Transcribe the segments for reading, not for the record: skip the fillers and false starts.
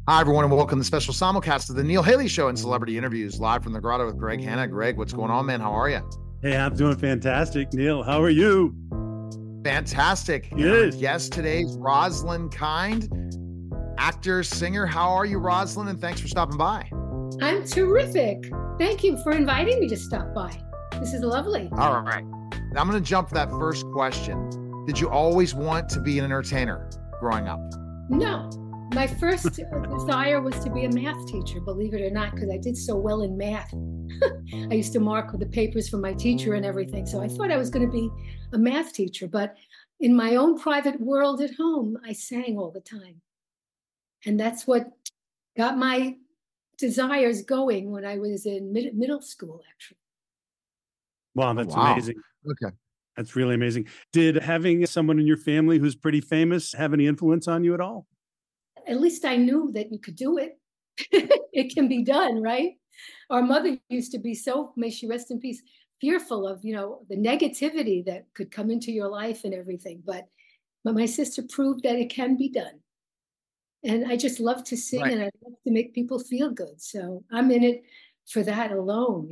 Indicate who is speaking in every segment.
Speaker 1: Hi, everyone, and welcome to the special simulcast of the Neil Haley Show and Celebrity Interviews, live from the Grotto with Greg Hanna. Greg, what's going on, man? How are you?
Speaker 2: Hey, I'm doing fantastic. Neil, how are you?
Speaker 1: Fantastic. And our
Speaker 2: Good.
Speaker 1: guest today is Rosalind Kind, actor, singer. How are you, Rosalind? And thanks for stopping by.
Speaker 3: I'm terrific. Thank you for inviting me to stop by. This is lovely.
Speaker 1: All right. Now I'm going to jump to that first question. Did you always want to be an entertainer growing up?
Speaker 3: No, my first desire was to be a math teacher, believe it or not, because I did so well in math. I used to mark the papers for my teacher and everything. So I thought I was going to be a math teacher. But in my own private world at home, I sang all the time. And that's what got my desires going when I was in middle school, actually.
Speaker 2: Wow, that's
Speaker 1: Wow.
Speaker 2: amazing.
Speaker 1: Okay.
Speaker 2: That's really amazing. Did having someone in your family who's pretty famous have any influence on you at all?
Speaker 3: At least I knew that you could do it. It can be done, right? Our mother used to be so, may she rest in peace, fearful of, the negativity that could come into your life and everything. But my sister proved that it can be done. And I just love to sing,
Speaker 1: Right.
Speaker 3: and I love to make people feel good. So I'm in it for that alone,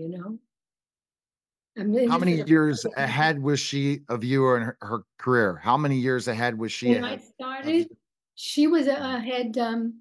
Speaker 3: I'm in
Speaker 1: How
Speaker 3: it for
Speaker 1: many
Speaker 3: the
Speaker 1: years ahead was she of you in her career? How many years ahead was she
Speaker 3: When I
Speaker 1: ahead of you?
Speaker 3: started, she was ahead.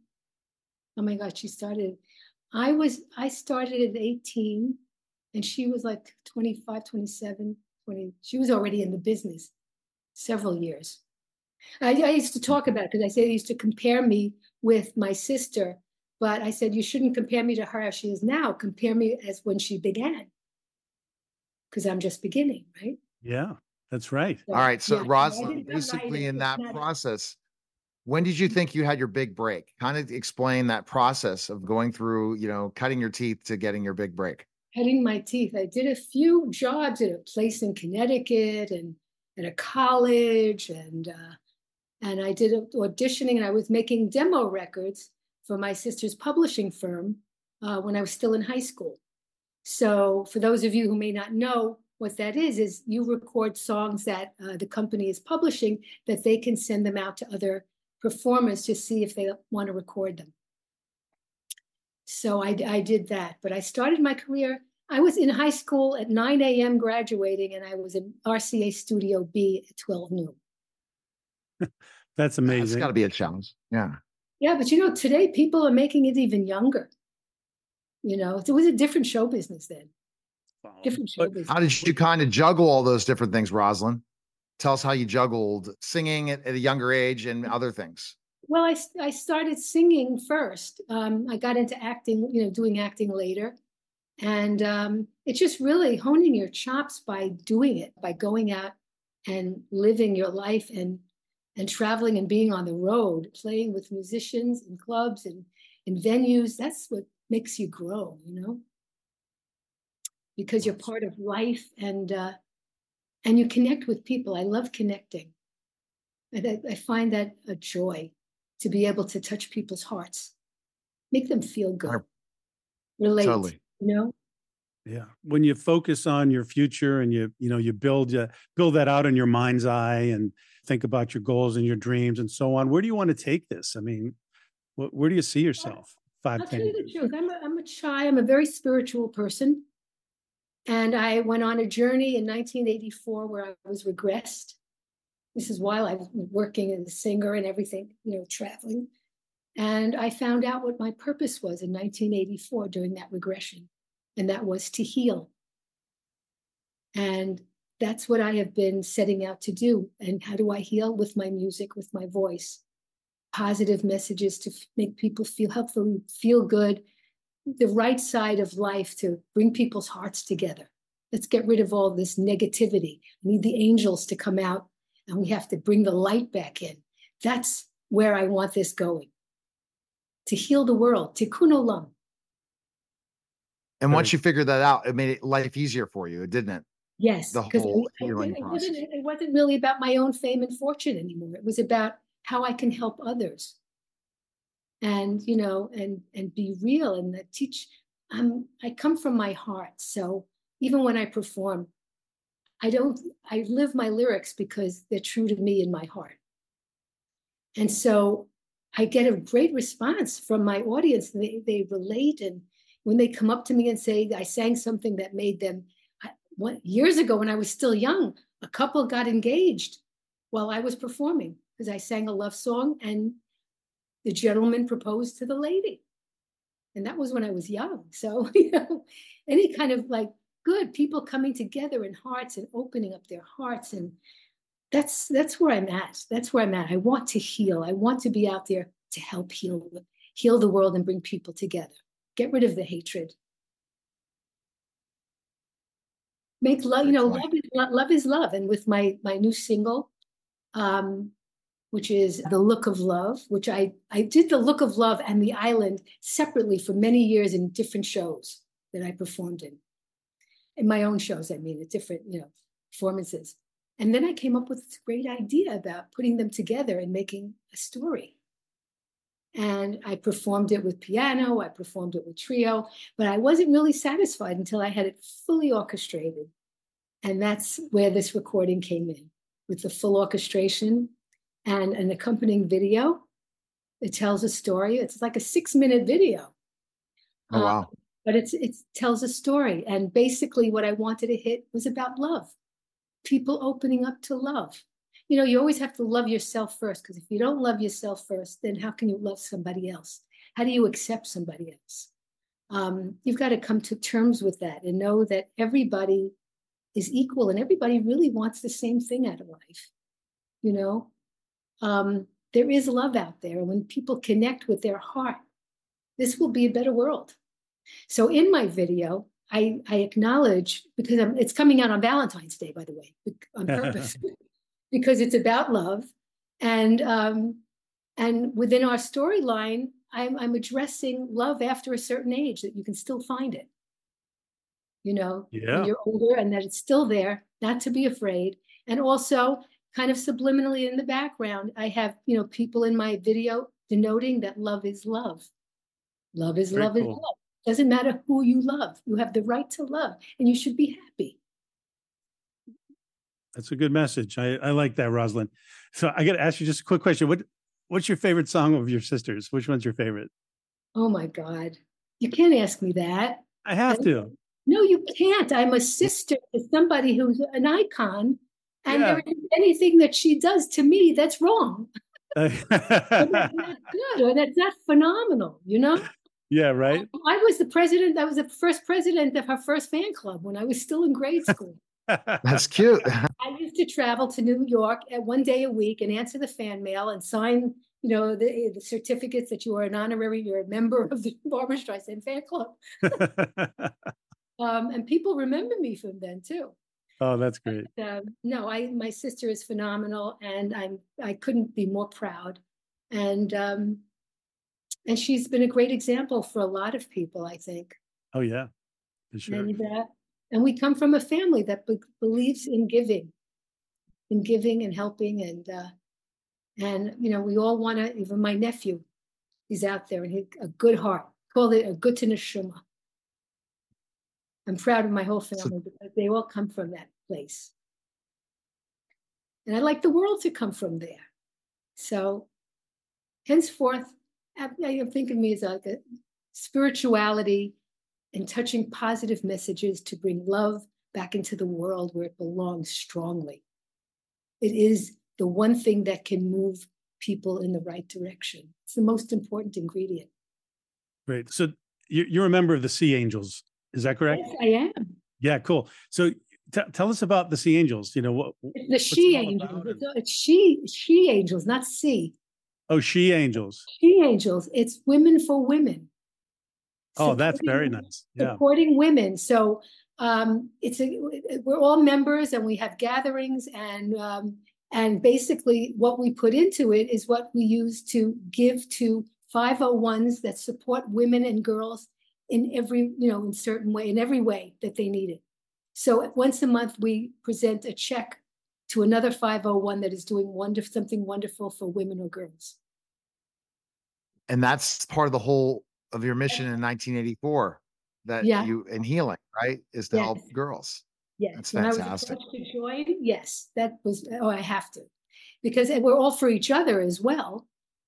Speaker 3: Oh my God, she started. I started at 18, and she was like 25, 27, 20. She was already in the business several years. I used to talk about it because I said they used to compare me with my sister, but I said you shouldn't compare me to her as she is now. Compare me as when she began, because I'm just beginning, right?
Speaker 2: Yeah, that's right.
Speaker 1: All
Speaker 3: So
Speaker 1: right. So,
Speaker 3: yeah, I
Speaker 1: Rosalind,
Speaker 3: did that right.
Speaker 1: basically in
Speaker 3: It's
Speaker 1: that
Speaker 3: not.
Speaker 1: process, when did you think you had your big break? Kind of explain that process of going through, cutting your teeth to getting your big break.
Speaker 3: Cutting my teeth. I did a few jobs at a place in Connecticut and at a college, and I did auditioning, and I was making demo records for my sister's publishing firm when I was still in high school. So for those of you who may not know what that is you record songs that the company is publishing that they can send them out to other performers to see if they want to record them. So I did that, but I started my career. I was in high school at 9 a.m. graduating, and I was in RCA Studio B at 12 noon.
Speaker 2: That's
Speaker 1: That's got
Speaker 2: amazing.
Speaker 1: to be a challenge. Yeah.
Speaker 3: Yeah, but today people are making it even younger. It was a different show business then. Different show
Speaker 2: But
Speaker 3: business.
Speaker 1: How did you kind of juggle all those different things, Rosalind? Tell us how you juggled singing at a younger age and other things.
Speaker 3: Well, I started singing first. I got into acting, doing acting later. And it's just really honing your chops by doing it, by going out and living your life and traveling and being on the road, playing with musicians in clubs and in venues. That's what makes you grow, because you're part of life and you connect with people. I love connecting. I find that a joy to be able to touch people's hearts, make them feel good, relate,
Speaker 1: Totally.
Speaker 2: yeah, when you focus on your future and you build that out in your mind's eye and think about your goals and your dreams and so on, where do you want to take this? I mean, where do you see yourself
Speaker 3: I'll
Speaker 2: 10
Speaker 3: tell you the
Speaker 2: years?
Speaker 3: truth. I'm a very spiritual person. And I went on a journey in 1984 where I was regressed. This is while I was working as a singer and everything, traveling. And I found out what my purpose was in 1984 during that regression, and that was to heal. And that's what I have been setting out to do. And how do I heal? With my music, with my voice, positive messages to make people feel helpful, feel good, the right side of life to bring people's hearts together. Let's get rid of all this negativity. We need the angels to come out, and we have to bring the light back in. That's where I want this going. To heal the world, tikkun olam.
Speaker 1: And once you figured that out, it made life easier for you, didn't it?
Speaker 3: Yes,
Speaker 1: The
Speaker 3: because
Speaker 1: whole healing process.
Speaker 3: it wasn't really about my own fame and fortune anymore. It was about how I can help others, and and be real and teach. I come from my heart, so even when I perform, I live my lyrics because they're true to me in my heart. And so I get a great response from my audience. They relate, and when they come up to me and say I sang something that made them, years ago when I was still young, a couple got engaged while I was performing because I sang a love song, and the gentleman proposed to the lady. And that was when I was young. So, any kind of like good people coming together in hearts and opening up their hearts. And that's where I'm at. That's where I'm at. I want to heal. I want to be out there to help heal the world and bring people together. Get rid of the hatred. Make love, love is love. And with my new single, which is The Look of Love, which I did The Look of Love and The Island separately for many years in different shows that I performed in my own shows, I mean, at different, performances. And then I came up with this great idea about putting them together and making a story. And I performed it with piano, I performed it with trio, but I wasn't really satisfied until I had it fully orchestrated. And that's where this recording came in, with the full orchestration and an accompanying video. It tells a story. It's like a 6-minute video.
Speaker 1: Oh, wow.
Speaker 3: But it tells a story. And basically what I wanted to hit was about love. People opening up to love. You always have to love yourself first, because if you don't love yourself first, then how can you love somebody else? How do you accept somebody else? You've got to come to terms with that and know that everybody is equal and everybody really wants the same thing out of life. There is love out there. And when people connect with their heart, this will be a better world. So in my video, I acknowledge, because it's coming out on Valentine's Day, by the way, on purpose, because it's about love. And within our storyline, I'm addressing love after a certain age, that you can still find it, when you're older, and that it's still there, not to be afraid. And also kind of subliminally in the background, I have, people in my video denoting that love is love. Love is love is love. Doesn't matter who you love. You have the right to love, and you should be happy.
Speaker 2: That's a good message. I like that, Rosalind. So I got to ask you just a quick question. What's your favorite song of your sisters? Which one's your favorite?
Speaker 3: Oh my God. You can't ask me that.
Speaker 2: I have to.
Speaker 3: No, you can't. I'm a sister to somebody who's an icon, and there isn't anything that she does to me that's wrong. That's not good, or that's not phenomenal,
Speaker 2: Yeah, right.
Speaker 3: I was the president. I was the first president of her first fan club when I was still in grade school.
Speaker 1: That's cute.
Speaker 3: I used to travel to New York at 1 day a week and answer the fan mail and sign, the certificates that you're a member of the Barbra Streisand fan club. And people remember me from then too.
Speaker 2: Oh, that's great.
Speaker 3: No, my sister is phenomenal, and I couldn't be more proud. And she's been a great example for a lot of people, I think.
Speaker 2: Oh yeah, for sure.
Speaker 3: And we come from a family that believes in giving and helping, and we all want to. Even my nephew, he's out there, and a good heart. Call it a good neshama. I'm proud of my whole family because they all come from that place, and I'd like the world to come from there. So, henceforth, I think of me as like a spirituality and touching positive messages to bring love back into the world where it belongs strongly. It is the one thing that can move people in the right direction. It's the most important ingredient.
Speaker 2: Great. So you're a member of the Sea Angels, is that correct?
Speaker 3: Yes, I am.
Speaker 2: Yeah, cool. So tell us about the Sea Angels.
Speaker 3: The She Angels. It's she Angels, not Sea.
Speaker 2: Oh, She Angels.
Speaker 3: She Angels. It's women for women.
Speaker 2: Oh, that's very nice. Yeah.
Speaker 3: Supporting women. So we're all members, and we have gatherings, and basically what we put into it is what we use to give to 501s that support women and girls in every, in certain way, in every way that they need it. So once a month, we present a check to another 501 that is doing something wonderful for women or girls. And
Speaker 1: that's part of the whole of your mission in 1984, that you in healing, right, is to help girls.
Speaker 3: Yes.
Speaker 1: That's
Speaker 3: When
Speaker 1: fantastic.
Speaker 3: I was approached to join, yes, that was, I have to, because we're all for each other as well.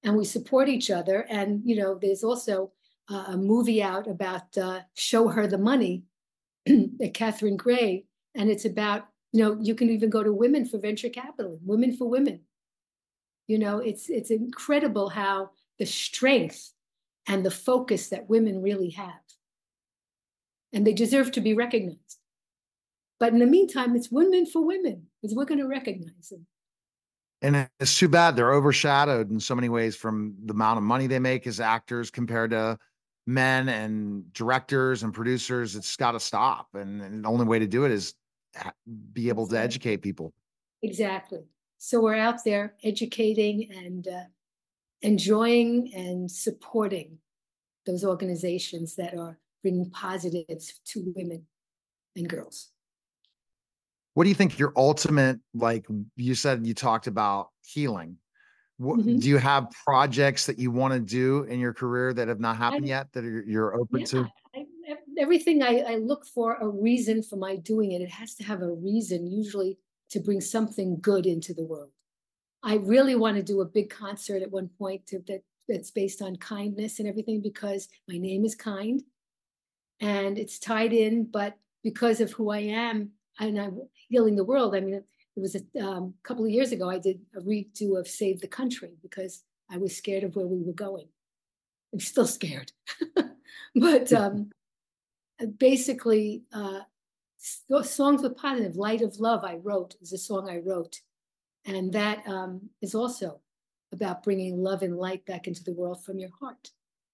Speaker 3: and we support each other. And, you know, there's also a movie out about Show Her the Money, Catherine Gray. And it's about, you know, you can even go to Women for Venture Capital, Women for Women. You know, it's incredible how the strength and the focus that women really have. And they deserve to be recognized. But in the meantime, it's Women for Women, because we're going to recognize them.
Speaker 1: And it's too bad they're overshadowed in so many ways from the amount of money they make as actors compared to men and directors and producers. It's got to stop. And the only way to do it is be able to educate people.
Speaker 3: Exactly. So we're out there educating and enjoying and supporting those organizations that are bringing positives to women and girls.
Speaker 1: What do you think your ultimate, like you said, you talked about healing. What, do you have projects that you want to do in your career that have not happened yet that you're open to?
Speaker 3: Everything I look for a reason for my doing it. It has to have a reason, usually to bring something good into the world. I really want to do a big concert at one point that's based on kindness and everything, because my name is Kind and it's tied in, but because of who I am and I'm healing the world. I mean, it was a couple of years ago, I did a redo of Save the Country because I was scared of where we were going. I'm still scared. But basically, songs with positive, Light of Love I wrote, is a song I wrote. And that is also about bringing love and light back into the world from your heart.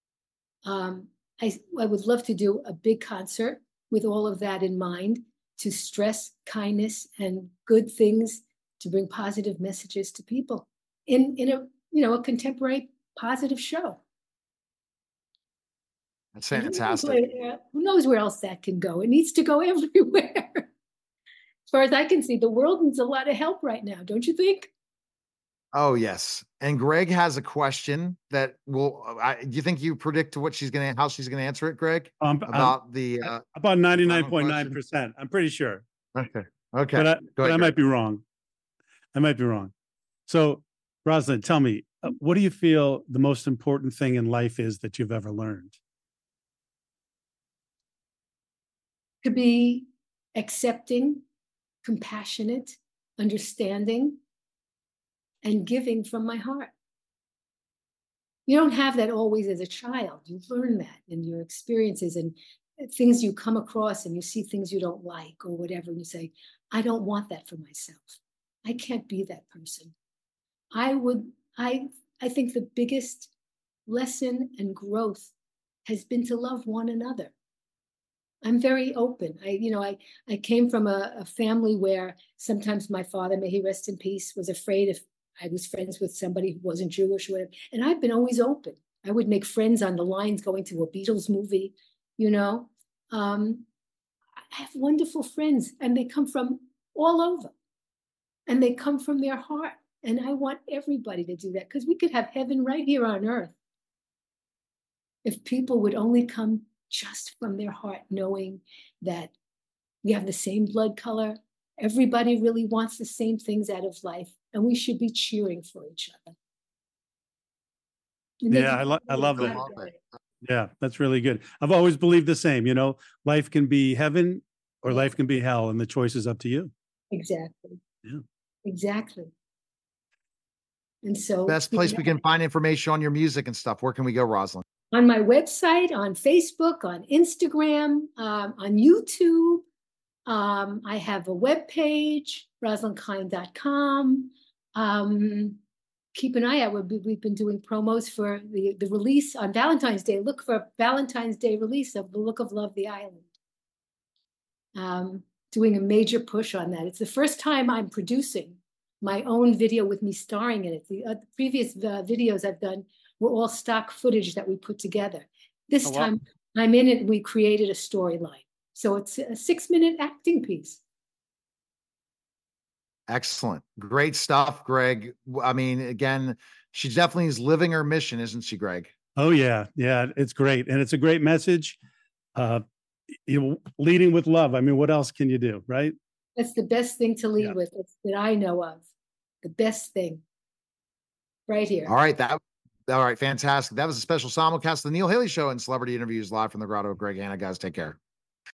Speaker 3: I would love to do a big concert with all of that in mind, to stress kindness and good things, to bring positive messages to people in a contemporary positive show.
Speaker 1: That's fantastic.
Speaker 3: Who knows where else that can go? It needs to go everywhere. As far as I can see, the world needs a lot of help right now, don't you think?
Speaker 1: Oh, yes. And Greg has a question that do you think you predict how she's going to answer it, Greg? About
Speaker 2: 99.9%. I'm pretty sure.
Speaker 1: Okay.
Speaker 2: But I might be wrong. So, Rosalind, tell me, what do you feel the most important thing in life is that you've ever learned?
Speaker 3: To be accepting, compassionate, understanding, and giving from my heart. You don't have that always as a child. You learn that in your experiences and things you come across, and you see things you don't like or whatever, and you say, I don't want that for myself. I can't be that person. I think the biggest lesson and growth has been to love one another. I'm very open. I came from a family where sometimes my father, may he rest in peace, was afraid if I was friends with somebody who wasn't Jewish or whatever. And I've been always open. I would make friends on the lines going to a Beatles movie, I have wonderful friends, and they come from all over, and they come from their heart. And I want everybody to do that, because we could have heaven right here on earth if people would only come just from their heart, knowing that we have the same blood color. Everybody really wants the same things out of life, and we should be cheering for each other.
Speaker 2: Yeah, I love that. Yeah, that's really good. I've always believed the same. Life can be heaven or life can be hell, and the choice is up to you.
Speaker 3: Exactly.
Speaker 2: Yeah.
Speaker 3: Exactly. And so,
Speaker 1: best place we can find information on your music and stuff. Where can we go, Rosalind?
Speaker 3: On my website, on Facebook, on Instagram, on YouTube. I have a webpage, rosalindkind.com. Keep an eye out. We've been doing promos for the release on Valentine's Day. Look for Valentine's Day release of The Look of Love, the Island. Doing a major push on that. It's the first time I'm producing my own video with me starring in it. The previous videos I've done were all stock footage that we put together. This time I'm in it and we created a storyline. So it's a 6-minute acting piece.
Speaker 1: Excellent. Great stuff, Greg. I mean, again, she definitely is living her mission, isn't she, Greg?
Speaker 2: Oh, yeah. Yeah, it's great. And it's a great message. Leading with love. I mean, what else can you do, right?
Speaker 3: That's the best thing to lead with that I know of. The best thing. Right here.
Speaker 1: All right. That All right, fantastic. That was a special simulcast of the Neil Haley Show and celebrity interviews live from the Grotto of Greg Hanna. Guys, take care.